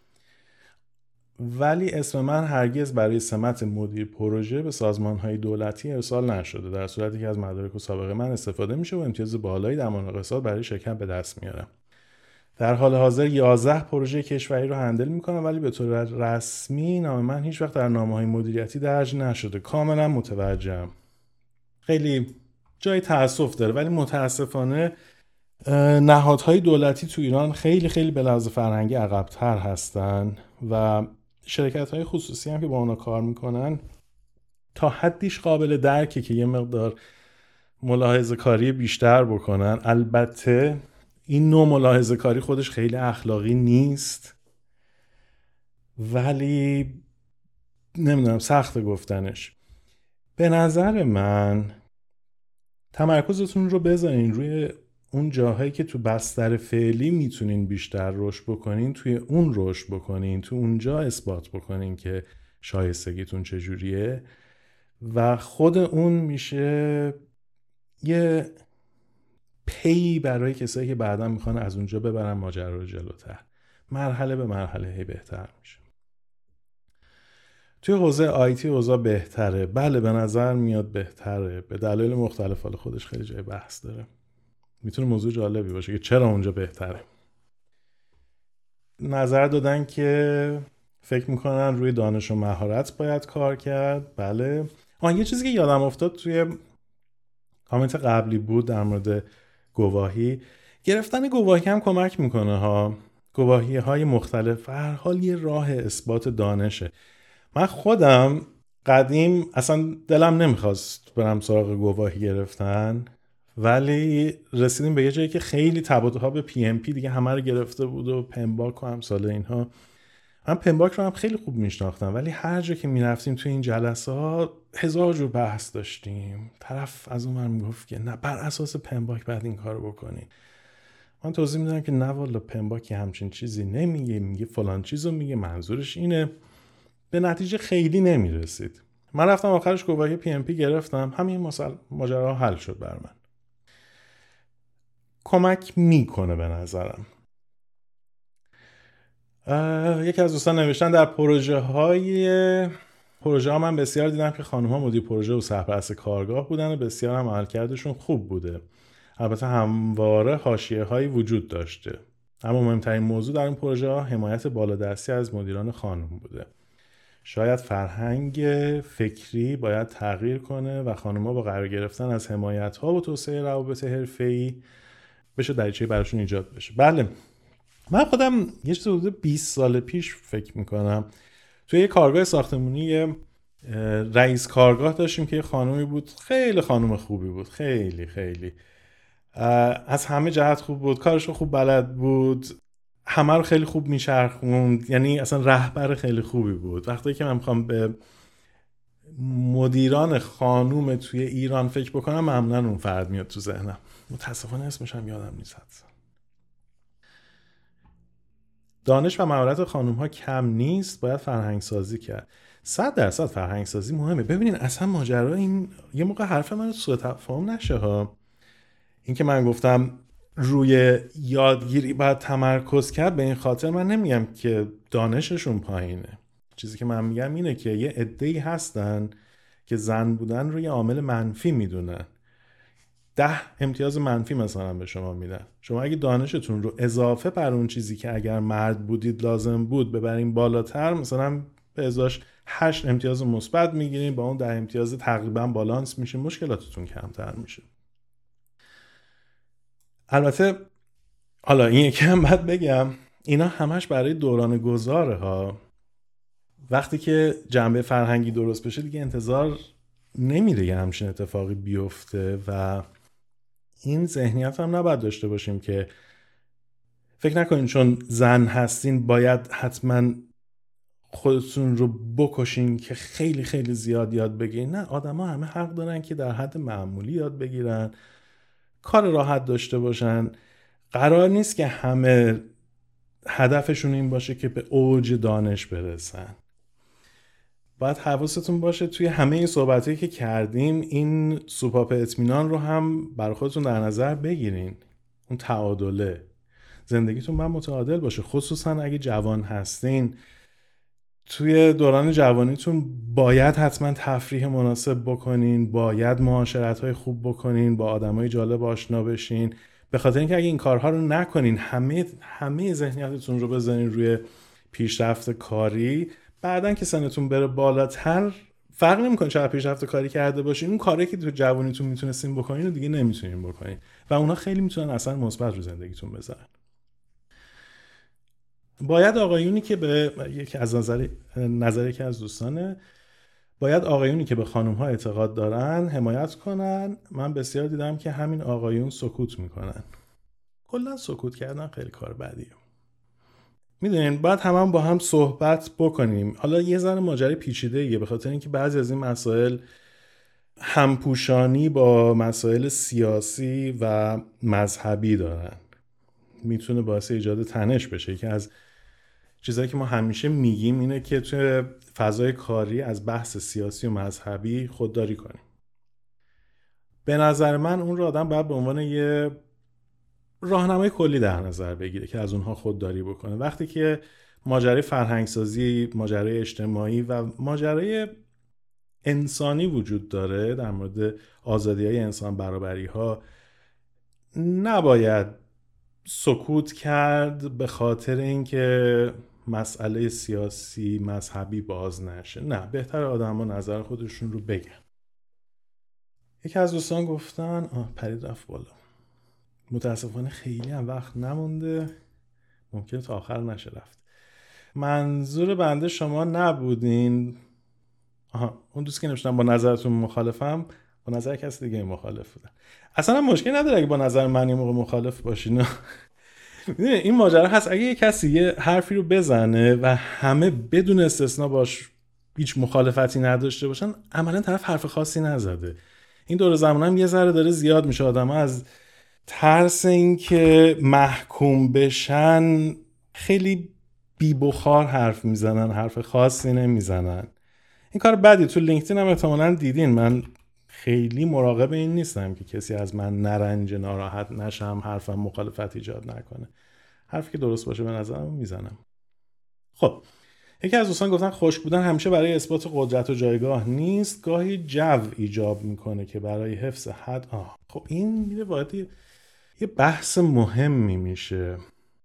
ولی اسم من هرگز برای سمت مدیر پروژه به سازمان‌های دولتی ارسال نشده، در صورتی که از مدارک و سابقه من استفاده میشه و امتیاز بالایی در مناقصات برای شرکت به دست میارم. در حال حاضر 11 پروژه کشوری رو هندل میکنم، ولی به طور رسمی نام من هیچ وقت در نامه‌های مدیریتی درج نشده. کاملا متوجهم. خیلی جای تأسف داره، ولی متاسفانه نهادهای دولتی تو ایران خیلی خیلی به لحاظ فرهنگی عقب‌تر هستن و شرکت‌های خصوصی هم که با اونا کار میکنن تا حدیش قابل درکه که یه مقدار ملاحظه کاری بیشتر بکنن. البته این نوع ملاحظه کاری خودش خیلی اخلاقی نیست، ولی نمیدونم، سخت گفتنش. به نظر من تمرکزتون رو بذارین روی اون جاهایی که تو بستر فعلی میتونین بیشتر رشد بکنین، توی اون رشد بکنین، تو اونجا اثبات بکنین که شایستگیتون چجوریه و خود اون میشه یه پی برای کسایی که بعدا میخوان از اونجا ببرن ماجرا رو جلوتر. مرحله به مرحله هی بهتر میشه. توی حوزه آیتی اوضاع بهتره. بله به نظر میاد بهتره، به دلایل مختلف، حال خودش خیلی جای بحث داره. میتونه موضوع جالبی باشه که چرا اونجا بهتره. نظر دادن که فکر میکنن روی دانش و مهارت باید کار کرد. بله. یه چیزی که یادم افتاد توی کامنت قبلی بود در مورد گواهی. گرفتن گواهی هم کمک میکنه ها. گواهی های مختلف هر حال یه راه اثبات دانشه. من خودم قدیم اصلا دلم نمیخواست برم سراغ گواهی گرفتن، ولی رسیدیم به یه جایی که خیلی تب و تاب پی ام پی دیگه همه رو گرفته بود و پنباک و همساله اینها. من پنباک رو هم خیلی خوب میشناختم، ولی هر جا که میرفتیم تو این جلسه ها 1000 جور بحث داشتیم. طرف از اون من میگفت که نه بر اساس پنباک بعد این کارو بکنین. من توضیح میدم که نه والا پنباک همچین چیزی نمیگه، میگه فلان چیزو میگه، منظورش اینه. به نتیجه خیلی نمیرسید. من رفتم آخرش گواهی پی ام پی گرفتم، همین ماجرا حل شد بر من. کمک میکنه به نظرم. یکی از دوستان نوشتن در پروژه ها من بسیار دیدم که خانم ها مدیر پروژه و سرپرست کارگاه بودن و بسیار هم عملکردشون خوب بوده. البته همواره حاشیه هایی وجود داشته، اما مهمترین موضوع در این پروژه ها حمایت بالادستی از مدیران خانم بوده. شاید فرهنگ فکری باید تغییر کنه و خانم‌ها با قرار گرفتن از حمایت‌ها و توسعه روابط حرفه‌ای بشه دریچه‌ای براشون ایجاد بشه. بله، من خودم یه چیز حدود 20 سال پیش فکر میکنم توی یه کارگاه ساختمانی رئیس کارگاه داشتیم که یه خانومی بود، خیلی خانم خوبی بود، خیلی خیلی از همه جهت خوب بود، کارش خوب بلد بود، همه رو خیلی خوب میچرخوند، یعنی اصلا رهبر خیلی خوبی بود. وقتی که من میخوام به مدیران خانوم توی ایران فکر بکنم معمولا اون فرد میاد تو ذهنم. متاسفانه اسمش هم یادم نیست. دانش و مهارت خانوم ها کم نیست، باید فرهنگ سازی کرد. 100% فرهنگ سازی مهمه. ببینین اصلا ماجرا این یه موقع حرف من سوء تفاهم نشه ها. این که من گفتم روی یادگیری باید تمرکز کرد، به این خاطر من نمیگم که دانششون پایینه. چیزی که من میگم اینه که یه عده‌ای هستن که زن بودن روی عامل منفی میدونن. 10 امتیاز منفی مثلا به شما میدن. شما اگه دانشتون رو اضافه بر اون چیزی که اگر مرد بودید لازم بود ببرین بالاتر، مثلا به ازاش 8 امتیاز مثبت میگیرین، با اون 10 امتیاز تقریبا بالانس میشه، مشکلاتتون کمتر میشه. البته حالا این یکی هم باید بگم، اینا همش برای دوران گذاره ها. وقتی که جنبه فرهنگی درست بشه دیگه انتظار نمیره یه همچین اتفاقی بیفته و این ذهنیت هم نباید داشته باشیم که فکر نکنین چون زن هستین باید حتما خودتون رو بکشین که خیلی خیلی زیاد یاد بگیرین. نه، آدم ها همه حق دارن که در حد معمولی یاد بگیرن، کار راحت داشته باشن. قرار نیست که همه هدفشون این باشه که به اوج دانش برسن. باید حواستون باشه توی همه این صحبتایی که کردیم این سوپاپ اطمینان رو هم برای خودتون در نظر بگیرین. اون تعادله، زندگیتون باید متعادل باشه، خصوصا اگه جوان هستین. توی دوران جوانیتون باید حتما تفریح مناسب بکنین، باید معاشرت‌های خوب بکنین، با آدمای جالب آشنا بشین، به خاطر اینکه اگه این کارها رو نکنین، همه ذهنیتتون رو بذارین روی پیشرفت کاری، بعدن که سنتون بره بالاتر فرق نمی‌کنه چقدر پیشرفت کاری کرده باشین، اون کاری که تو جوانیتون میتونستین بکنین رو دیگه نمیتونین بکنین و اونا خیلی میتونن اثر مثبت رو زندگیتون بذارن. باید آقایونی که به یکی از نظری که از دوستانه، باید آقایونی که به خانم‌ها اعتقاد دارن حمایت کنن. من بسیار دیدم که همین آقایون سکوت میکنن. کلا سکوت کردن خیلی کار بدیه. میدونین باید هم با هم صحبت بکنیم. حالا یه ذره ماجرای پیچیده‌ایه به خاطر اینکه بعضی از این مسائل همپوشانی با مسائل سیاسی و مذهبی دارن، میتونه باعث ایجاد تنش بشه. که از چیزایی که ما همیشه میگیم اینه که توی فضای کاری از بحث سیاسی و مذهبی خودداری کنیم. به نظر من اون رو آدم باید به عنوان یه راهنمای کلی در نظر بگیره که از اونها خودداری بکنه. وقتی که ماجرای فرهنگسازی، ماجرای اجتماعی و ماجرای انسانی وجود داره، در مورد آزادی‌های انسان، برابری‌ها، نباید سکوت کرد به خاطر اینکه مسئله سیاسی مذهبی باز نشه. نه، بهتر آدم ها نظر خودشون رو بگن. یکی از دوستان گفتن پرید رفت بالا. متاسفانه خیلی هم وقت نمونده، ممکنه تا آخر نشه رفت. منظور بنده شما نبودین. اون دوست که نوشتن با نظرتون مخالفم، با نظر کسی دیگه مخالف بودن. اصلا مشکل نداره اگه با نظر من یه موقع مخالف باشین. این ماجرا هست اگه یه کسی یه حرفی رو بزنه و همه بدون استثنا باش هیچ مخالفتی نداشته باشن، عملا طرف حرف خاصی نزده. این دور زمان هم یه ذره داره زیاد میشه. آدم ها از ترس این که محکوم بشن خیلی بی بخار حرف میزنن، حرف خاصی نمیزنن. این کار بدی تو لینکدین هم احتمالاً دیدین. من خیلی مراقب این نیستم که کسی از من نرنجه، ناراحت نشم، حرفم مخالفت ایجاد نکنه. حرفی که درست باشه به نظرم میزنم. خب، یکی از دوستان گفتن خشک بودن همیشه برای اثبات قدرت و جایگاه نیست، گاهی جو ایجاب میکنه که برای حفظ حد. خب این میره وارد یه بحث مهمی میشه.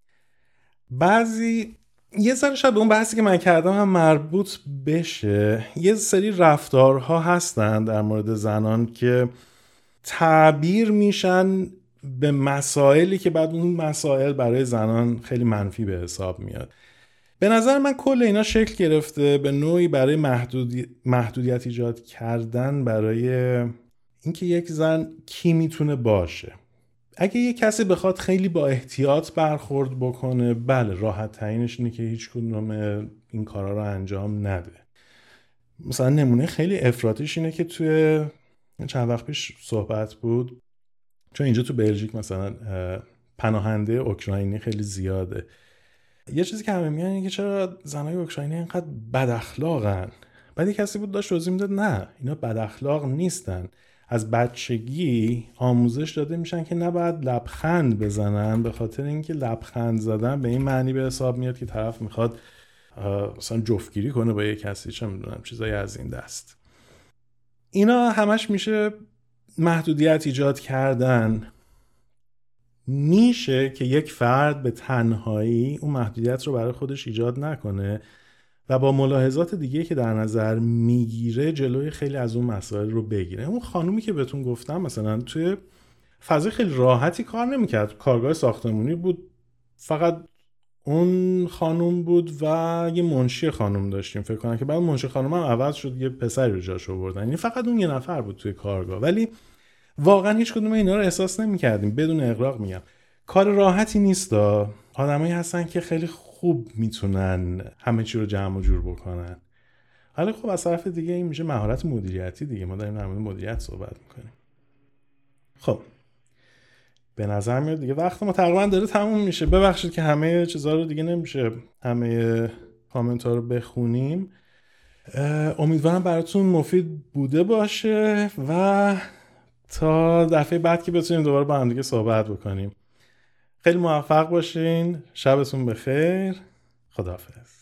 یه ذره شاید به اون بحثی که من کردم هم مربوط بشه. یه سری رفتارها هستن در مورد زنان که تعبیر میشن به مسائلی که بعد اون مسائل برای زنان خیلی منفی به حساب میاد. به نظر من کل اینا شکل گرفته به نوعی برای محدودیت ایجاد کردن برای اینکه یک زن کی میتونه باشه. اگه یک کسی بخواد خیلی با احتیاط برخورد بکنه، بله، راحت ترینش اینه که هیچ کدوم این کارا رو انجام نده. مثلا نمونه خیلی افراطیش اینه که توی چند وقت پیش صحبت بود، چون اینجا تو بلژیک مثلا پناهنده اوکراینی خیلی زیاده. یه چیزی که همه میگن اینه که چرا زنای اوکراینی اینقدر بد اخلاقن. بعد یک کسی بود داشت توضیح میداد نه، اینا بد اخلاق نیستن. از بچگی آموزش داده میشن که نباید لبخند بزنن، به خاطر اینکه لبخند زدن به این معنی به حساب میاد که طرف میخواد مثلا جفتگیری کنه با یک کسی، چه میدونم چیزایی از این دست. اینا همش میشه محدودیت ایجاد کردن. میشه که یک فرد به تنهایی اون محدودیت رو برای خودش ایجاد نکنه و با ملاحظات دیگه که در نظر میگیره جلوی خیلی از اون مسائل رو بگیره. اون خانومی که بهتون گفتم مثلا توی فضای خیلی راحتی کار نمیکرد، کارگاه ساختمانی بود، فقط اون خانوم بود و یه منشی خانوم داشتیم فکر کنم که بعد منشی خانوم هم عوض شد، یه پسری رو جاش آوردن. یعنی فقط اون یه نفر بود توی کارگاه، ولی واقعا هیچ کدوم اینا رو احساس نمی‌کردیم. بدون اغراق میگم کار راحتی نیست. آدمایی هستن که خیلی خوب میتونن همه چی رو جمع و جور بکنن. ولی خب از طرف دیگه این میشه مهارت مدیریتی دیگه. ما داریم در مورد مدیریت صحبت میکنیم. خب به نظر میاد دیگه وقت ما تقریبا داره تموم میشه. ببخشید که همه چیزا رو دیگه نمیشه همه کامنت ها رو بخونیم. امیدوارم براتون مفید بوده باشه و تا دفعه بعد که بتونیم دوباره با هم دیگه صحبت بکنیم. خیلی موفق باشین. شبتون بخیر. خداحافظ.